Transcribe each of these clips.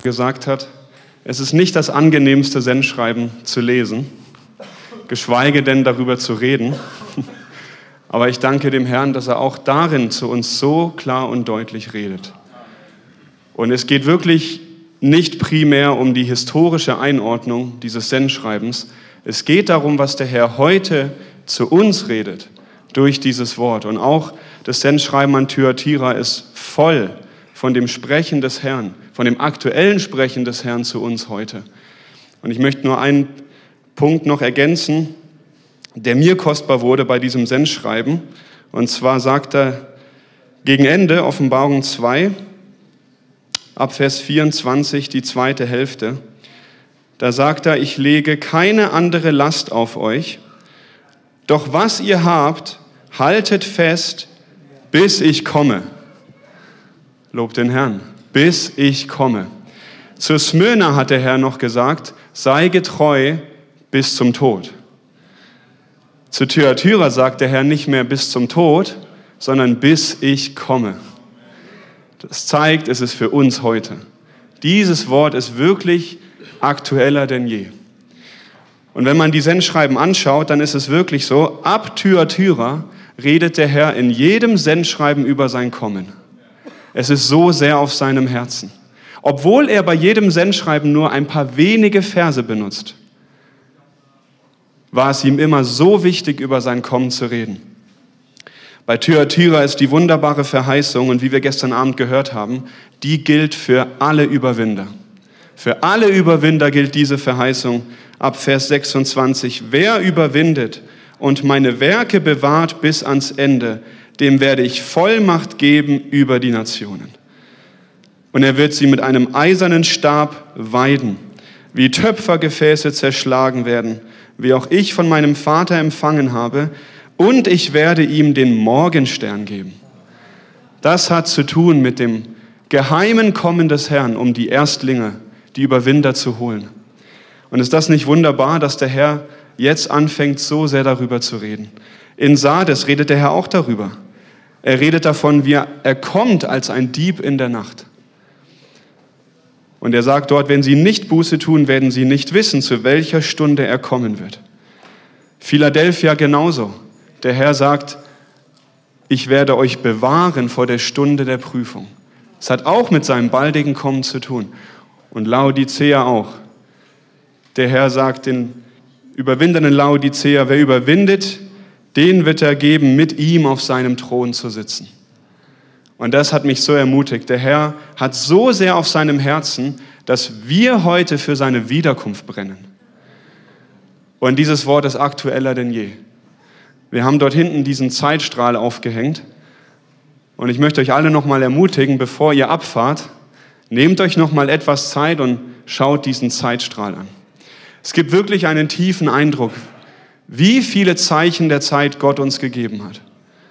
gesagt hat, es ist nicht das angenehmste Sendschreiben zu lesen, geschweige denn darüber zu reden. Aber ich danke dem Herrn, dass er auch darin zu uns so klar und deutlich redet. Und es geht wirklich nicht primär um die historische Einordnung dieses Sendschreibens. Es geht darum, was der Herr heute zu uns redet durch dieses Wort. Und auch das Sendschreiben an Thyatira ist voll von dem Sprechen des Herrn, von dem aktuellen Sprechen des Herrn zu uns heute. Und ich möchte nur einen Punkt noch ergänzen, der mir kostbar wurde bei diesem Sendschreiben. Und zwar sagt er gegen Ende, Offenbarung 2, ab Vers 24, die zweite Hälfte, da sagt er, ich lege keine andere Last auf euch, doch was ihr habt, haltet fest, bis ich komme. Lobt den Herrn, bis ich komme. Zu Smyrna hat der Herr noch gesagt, sei getreu bis zum Tod. Zu Thyatira sagt der Herr nicht mehr bis zum Tod, sondern bis ich komme. Das zeigt, es ist für uns heute. Dieses Wort ist wirklich aktueller denn je. Und wenn man die Sendschreiben anschaut, dann ist es wirklich so, ab Thyatira redet der Herr in jedem Sendschreiben über sein Kommen. Es ist so sehr auf seinem Herzen. Obwohl er bei jedem Sendschreiben nur ein paar wenige Verse benutzt, war es ihm immer so wichtig, über sein Kommen zu reden. Bei Thyatira ist die wunderbare Verheißung, und wie wir gestern Abend gehört haben, die gilt für alle Überwinder. Für alle Überwinder gilt diese Verheißung ab Vers 26. Wer überwindet und meine Werke bewahrt bis ans Ende, dem werde ich Vollmacht geben über die Nationen. Und er wird sie mit einem eisernen Stab weiden, wie Töpfergefäße zerschlagen werden, wie auch ich von meinem Vater empfangen habe, und ich werde ihm den Morgenstern geben. Das hat zu tun mit dem geheimen Kommen des Herrn, um die Erstlinge, die Überwinder zu holen. Und ist das nicht wunderbar, dass der Herr jetzt anfängt, so sehr darüber zu reden? In Sardes redet der Herr auch darüber. Er redet davon, wie er kommt als ein Dieb in der Nacht. Und er sagt dort, wenn sie nicht Buße tun, werden sie nicht wissen, zu welcher Stunde er kommen wird. Philadelphia genauso. Der Herr sagt, ich werde euch bewahren vor der Stunde der Prüfung. Es hat auch mit seinem baldigen Kommen zu tun. Und Laodicea auch. Der Herr sagt den überwindenden Laodicea, wer überwindet, den wird er geben, mit ihm auf seinem Thron zu sitzen. Und das hat mich so ermutigt. Der Herr hat so sehr auf seinem Herzen, dass wir heute für seine Wiederkunft brennen. Und dieses Wort ist aktueller denn je. Wir haben dort hinten diesen Zeitstrahl aufgehängt. Und ich möchte euch alle nochmal ermutigen, bevor ihr abfahrt, nehmt euch nochmal etwas Zeit und schaut diesen Zeitstrahl an. Es gibt wirklich einen tiefen Eindruck, wie viele Zeichen der Zeit Gott uns gegeben hat.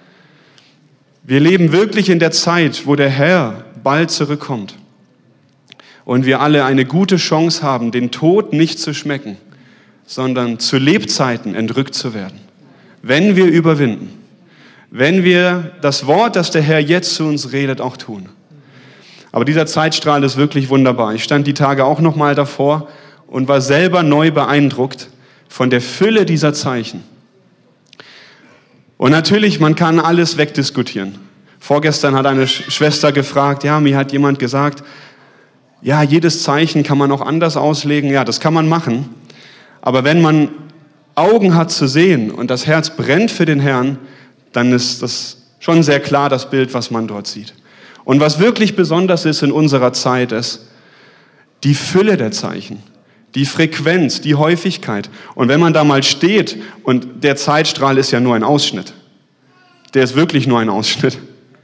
Wir leben wirklich in der Zeit, wo der Herr bald zurückkommt. Und wir alle eine gute Chance haben, den Tod nicht zu schmecken, sondern zu Lebzeiten entrückt zu werden. Wenn wir überwinden. Wenn wir das Wort, das der Herr jetzt zu uns redet, auch tun. Aber dieser Zeitstrahl ist wirklich wunderbar. Ich stand die Tage auch noch mal davor und war selber neu beeindruckt von der Fülle dieser Zeichen. Und natürlich, man kann alles wegdiskutieren. Vorgestern hat eine Schwester gefragt, ja, mir hat jemand gesagt, ja, jedes Zeichen kann man auch anders auslegen. Ja, das kann man machen. Aber wenn man Augen hat zu sehen und das Herz brennt für den Herrn, dann ist das schon sehr klar, das Bild, was man dort sieht. Und was wirklich besonders ist in unserer Zeit, ist die Fülle der Zeichen, die Frequenz, die Häufigkeit. Und wenn man da mal steht, und der Zeitstrahl ist ja nur ein Ausschnitt, der ist wirklich nur ein Ausschnitt.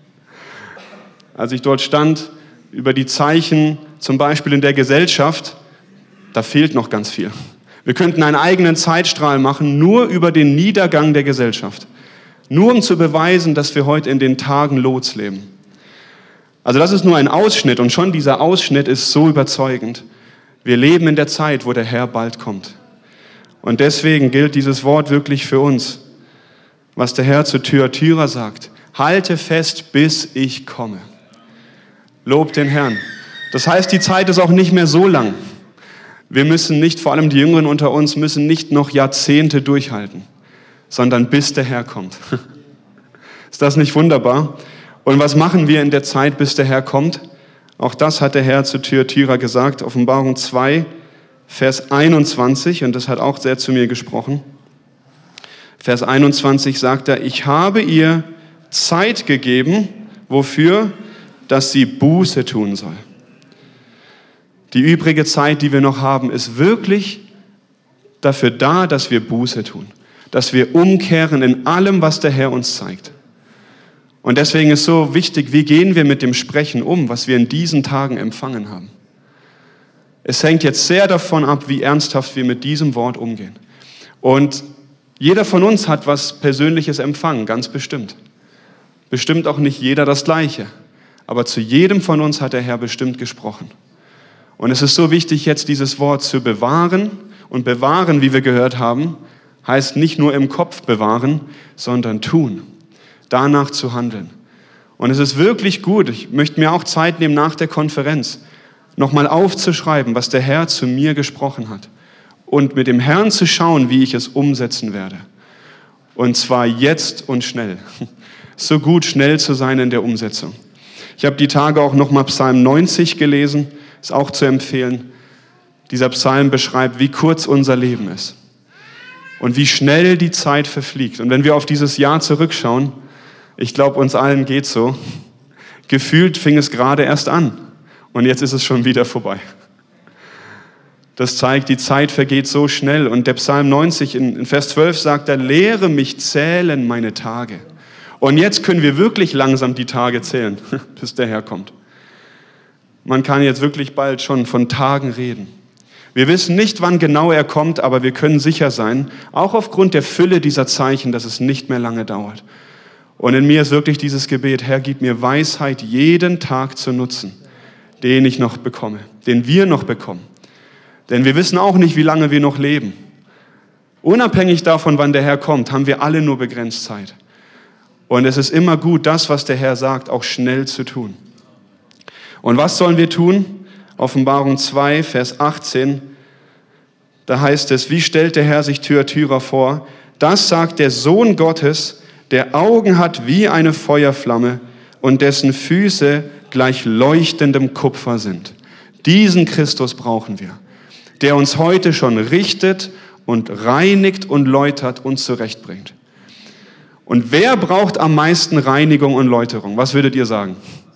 Als ich dort stand, über die Zeichen, zum Beispiel in der Gesellschaft, da fehlt noch ganz viel. Wir könnten einen eigenen Zeitstrahl machen, nur über den Niedergang der Gesellschaft. Nur um zu beweisen, dass wir heute in den Tagen Lots leben. Also das ist nur ein Ausschnitt und schon dieser Ausschnitt ist so überzeugend. Wir leben in der Zeit, wo der Herr bald kommt. Und deswegen gilt dieses Wort wirklich für uns, was der Herr zu Thyatira sagt. Halte fest, bis ich komme. Lobt den Herrn. Das heißt, die Zeit ist auch nicht mehr so lang. Wir müssen nicht, vor allem die Jüngeren unter uns, müssen nicht noch Jahrzehnte durchhalten, sondern bis der Herr kommt. Ist das nicht wunderbar? Und was machen wir in der Zeit, bis der Herr kommt? Auch das hat der Herr zu Thyatira gesagt, Offenbarung 2, Vers 21, und das hat auch sehr zu mir gesprochen. Vers 21 sagt er, ich habe ihr Zeit gegeben, wofür? Dass sie Buße tun soll. Die übrige Zeit, die wir noch haben, ist wirklich dafür da, dass wir Buße tun, dass wir umkehren in allem, was der Herr uns zeigt. Und deswegen ist so wichtig, wie gehen wir mit dem Sprechen um, was wir in diesen Tagen empfangen haben. Es hängt jetzt sehr davon ab, wie ernsthaft wir mit diesem Wort umgehen. Und jeder von uns hat was Persönliches empfangen, ganz bestimmt. Bestimmt auch nicht jeder das Gleiche. Aber zu jedem von uns hat der Herr bestimmt gesprochen. Und es ist so wichtig, jetzt dieses Wort zu bewahren. Und bewahren, wie wir gehört haben, heißt nicht nur im Kopf bewahren, sondern tun. Danach zu handeln. Und es ist wirklich gut, ich möchte mir auch Zeit nehmen nach der Konferenz, nochmal aufzuschreiben, was der Herr zu mir gesprochen hat. Und mit dem Herrn zu schauen, wie ich es umsetzen werde. Und zwar jetzt und schnell. So gut, schnell zu sein in der Umsetzung. Ich habe die Tage auch nochmal Psalm 90 gelesen, ist auch zu empfehlen. Dieser Psalm beschreibt, wie kurz unser Leben ist. Und wie schnell die Zeit verfliegt. Und wenn wir auf dieses Jahr zurückschauen, ich glaube, uns allen geht's so. Gefühlt fing es gerade erst an und jetzt ist es schon wieder vorbei. Das zeigt, die Zeit vergeht so schnell. Und der Psalm 90 in Vers 12 sagt er, lehre mich zählen meine Tage. Und jetzt können wir wirklich langsam die Tage zählen, bis der Herr kommt. Man kann jetzt wirklich bald schon von Tagen reden. Wir wissen nicht, wann genau er kommt, aber wir können sicher sein, auch aufgrund der Fülle dieser Zeichen, dass es nicht mehr lange dauert. Und in mir ist wirklich dieses Gebet, Herr, gib mir Weisheit, jeden Tag zu nutzen, den ich noch bekomme, den wir noch bekommen. Denn wir wissen auch nicht, wie lange wir noch leben. Unabhängig davon, wann der Herr kommt, haben wir alle nur begrenzt Zeit. Und es ist immer gut, das, was der Herr sagt, auch schnell zu tun. Und was sollen wir tun? Offenbarung 2, Vers 18, da heißt es, wie stellt der Herr sich Thyatira vor? Das sagt der Sohn Gottes, der Augen hat wie eine Feuerflamme und dessen Füße gleich leuchtendem Kupfer sind. Diesen Christus brauchen wir, der uns heute schon richtet und reinigt und läutert und zurechtbringt. Und wer braucht am meisten Reinigung und Läuterung? Was würdet ihr sagen?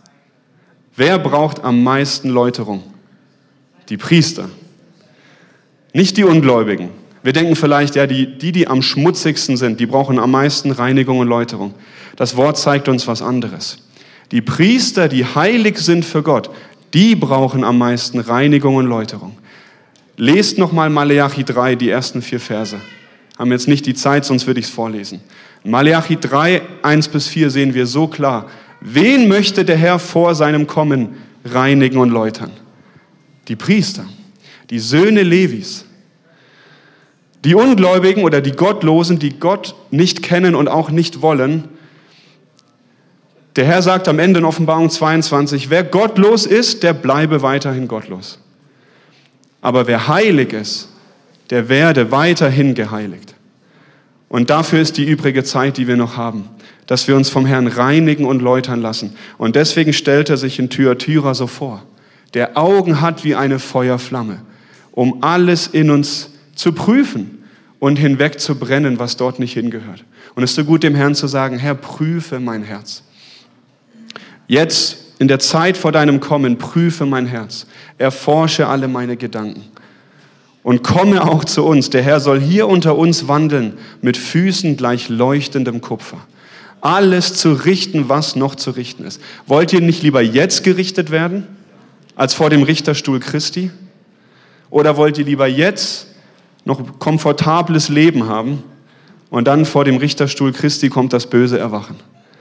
Wer braucht am meisten Läuterung? Die Priester. Nicht die Ungläubigen. Wir denken vielleicht, ja, die am schmutzigsten sind, die brauchen am meisten Reinigung und Läuterung. Das Wort zeigt uns was anderes. Die Priester, die heilig sind für Gott, die brauchen am meisten Reinigung und Läuterung. Lest nochmal Maleachi 3, die ersten 4 Verse. Haben jetzt nicht die Zeit, sonst würde ich es vorlesen. In Maleachi 3, 1-4 sehen wir so klar, wen möchte der Herr vor seinem Kommen reinigen und läutern? Die Priester, die Söhne Levis. Die Ungläubigen oder die Gottlosen, die Gott nicht kennen und auch nicht wollen. Der Herr sagt am Ende in Offenbarung 22, wer gottlos ist, der bleibe weiterhin gottlos. Aber wer heilig ist, der werde weiterhin geheiligt. Und dafür ist die übrige Zeit, die wir noch haben, dass wir uns vom Herrn reinigen und läutern lassen. Und deswegen stellt er sich in Thyatira so vor, der Augen hat wie eine Feuerflamme, um alles in uns zu prüfen und hinweg zu brennen, was dort nicht hingehört. Und es ist so gut, dem Herrn zu sagen, Herr, prüfe mein Herz. Jetzt, in der Zeit vor deinem Kommen, prüfe mein Herz. Erforsche alle meine Gedanken. Und komme auch zu uns. Der Herr soll hier unter uns wandeln, mit Füßen gleich leuchtendem Kupfer. Alles zu richten, was noch zu richten ist. Wollt ihr nicht lieber jetzt gerichtet werden, als vor dem Richterstuhl Christi? Oder wollt ihr lieber jetzt noch komfortables Leben haben und dann vor dem Richterstuhl Christi kommt das böse Erwachen?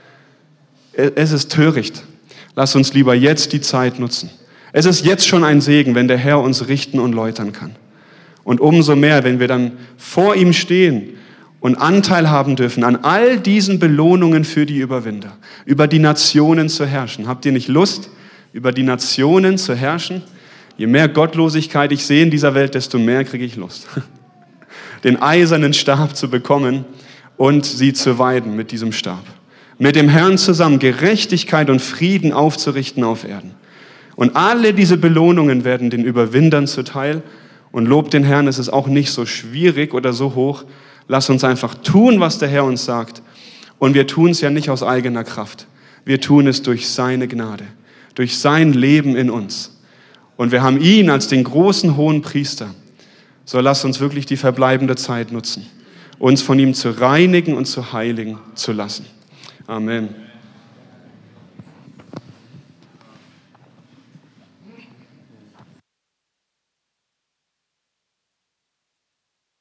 Es ist töricht. Lass uns lieber jetzt die Zeit nutzen. Es ist jetzt schon ein Segen, wenn der Herr uns richten und läutern kann. Und umso mehr, wenn wir dann vor ihm stehen und Anteil haben dürfen an all diesen Belohnungen für die Überwinder, über die Nationen zu herrschen. Habt ihr nicht Lust, über die Nationen zu herrschen. Je mehr Gottlosigkeit ich sehe in dieser Welt, desto mehr kriege ich Lust, den eisernen Stab zu bekommen und sie zu weiden mit diesem Stab. Mit dem Herrn zusammen Gerechtigkeit und Frieden aufzurichten auf Erden. Und alle diese Belohnungen werden den Überwindern zuteil. Und lobt den Herrn, es ist auch nicht so schwierig oder so hoch. Lass uns einfach tun, was der Herr uns sagt. Und wir tun es ja nicht aus eigener Kraft. Wir tun es durch seine Gnade, durch sein Leben in uns. Und wir haben ihn als den großen hohen Priester. So lass uns wirklich die verbleibende Zeit nutzen, uns von ihm zu reinigen und zu heiligen zu lassen. Amen.